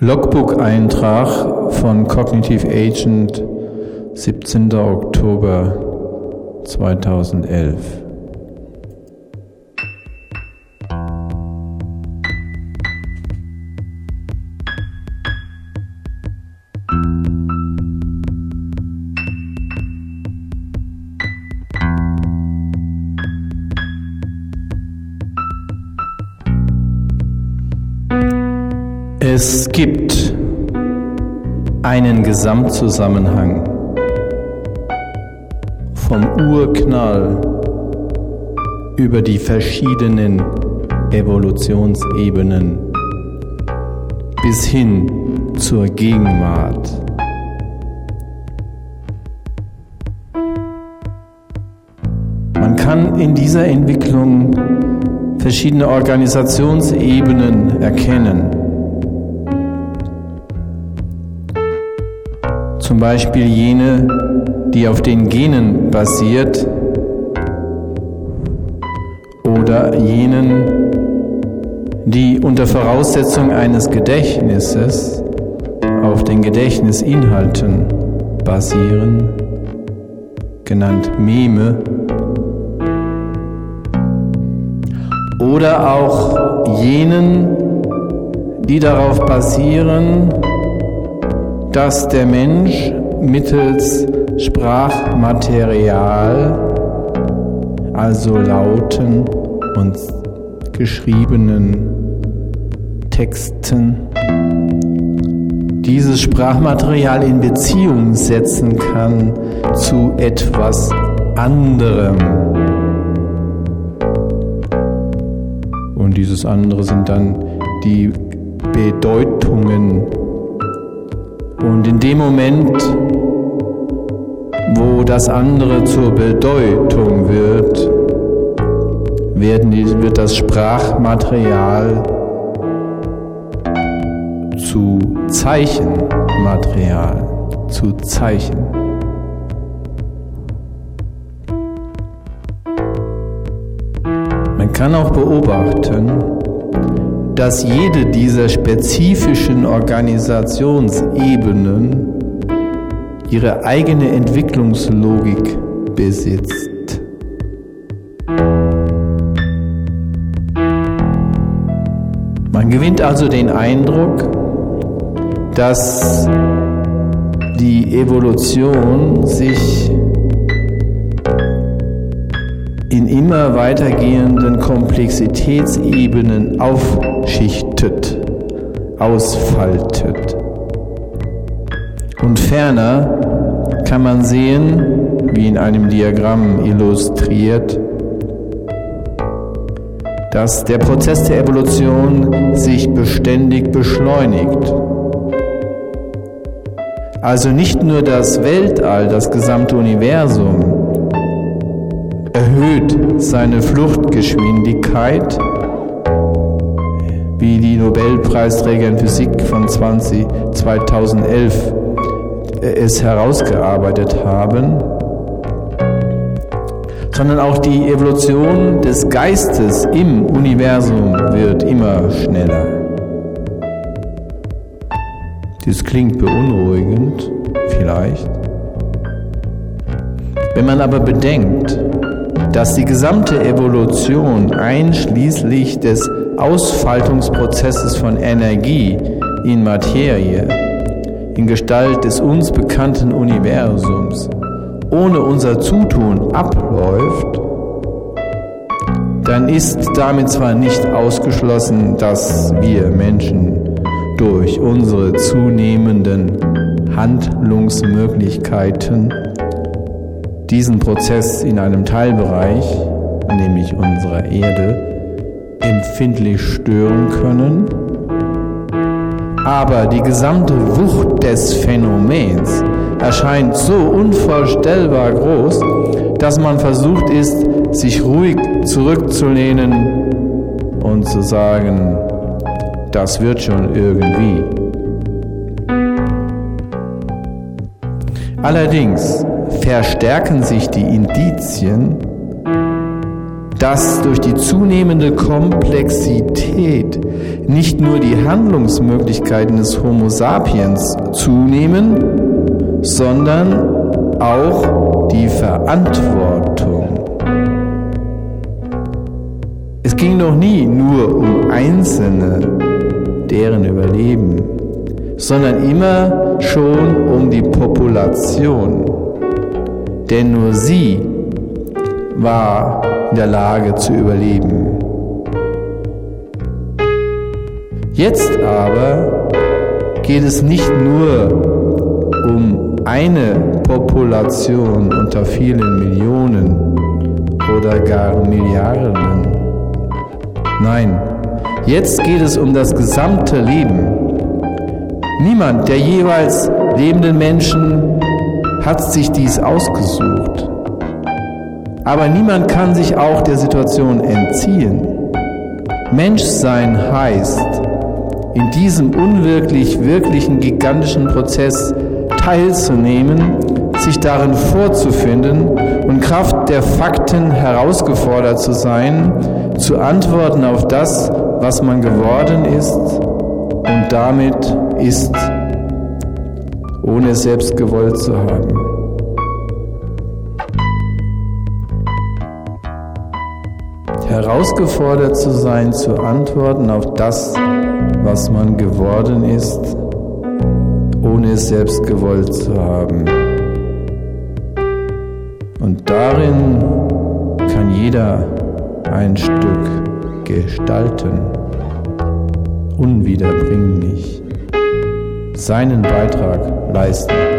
Logbook-Eintrag von Cognitive Agent, 17. Oktober 2011. Es gibt einen Gesamtzusammenhang vom Urknall über die verschiedenen Evolutionsebenen bis hin zur Gegenwart. Man kann in dieser Entwicklung verschiedene Organisationsebenen erkennen. Zum Beispiel jene, die auf den Genen basiert, oder jenen, die unter Voraussetzung eines Gedächtnisses auf den Gedächtnisinhalten basieren, genannt Meme, oder auch jenen, die darauf basieren, dass der Mensch mittels Sprachmaterial, also Lauten und geschriebenen Texten, dieses Sprachmaterial in Beziehung setzen kann zu etwas anderem. Und dieses andere sind dann die Bedeutungen. Und in dem Moment, wo das andere zur Bedeutung wird, wird das Sprachmaterial zu Zeichenmaterial, zu Zeichen. Man kann auch beobachten, dass jede dieser spezifischen Organisationsebenen ihre eigene Entwicklungslogik besitzt. Man gewinnt also den Eindruck, dass die Evolution sich in immer weitergehenden Komplexitätsebenen aufschichtet, ausfaltet. Und ferner kann man sehen, wie in einem Diagramm illustriert, dass der Prozess der Evolution sich beständig beschleunigt. Also nicht nur das Weltall, das gesamte Universum, erhöht seine Fluchtgeschwindigkeit, wie die Nobelpreisträger in Physik von 2011 es herausgearbeitet haben, sondern auch die Evolution des Geistes im Universum wird immer schneller. Das klingt beunruhigend, vielleicht. Wenn man aber bedenkt, dass die gesamte Evolution einschließlich des Ausfaltungsprozesses von Energie in Materie in Gestalt des uns bekannten Universums ohne unser Zutun abläuft, dann ist damit zwar nicht ausgeschlossen, dass wir Menschen durch unsere zunehmenden Handlungsmöglichkeiten diesen Prozess in einem Teilbereich, nämlich unserer Erde, empfindlich stören können. Aber die gesamte Wucht des Phänomens erscheint so unvorstellbar groß, dass man versucht ist, sich ruhig zurückzulehnen und zu sagen, das wird schon irgendwie. Allerdings verstärken sich die Indizien, dass durch die zunehmende Komplexität nicht nur die Handlungsmöglichkeiten des Homo sapiens zunehmen, sondern auch die Verantwortung. Es ging noch nie nur um Einzelne, deren Überleben, sondern immer schon um die Population. Denn nur sie war in der Lage zu überleben. Jetzt aber geht es nicht nur um eine Population unter vielen Millionen oder gar Milliarden. Nein, jetzt geht es um das gesamte Leben. Niemand der jeweils lebenden Menschen hat sich dies ausgesucht. Aber niemand kann sich auch der Situation entziehen. Menschsein heißt, in diesem unwirklich wirklichen gigantischen Prozess teilzunehmen, sich darin vorzufinden und Kraft der Fakten herausgefordert zu sein, zu antworten auf das, was man geworden ist und damit ist, ohne es selbst gewollt zu haben. Herausgefordert zu sein, zu antworten auf das, was man geworden ist, ohne es selbst gewollt zu haben. Und darin kann jeder ein Stück gestalten, unwiederbringlich, seinen Beitrag leisten.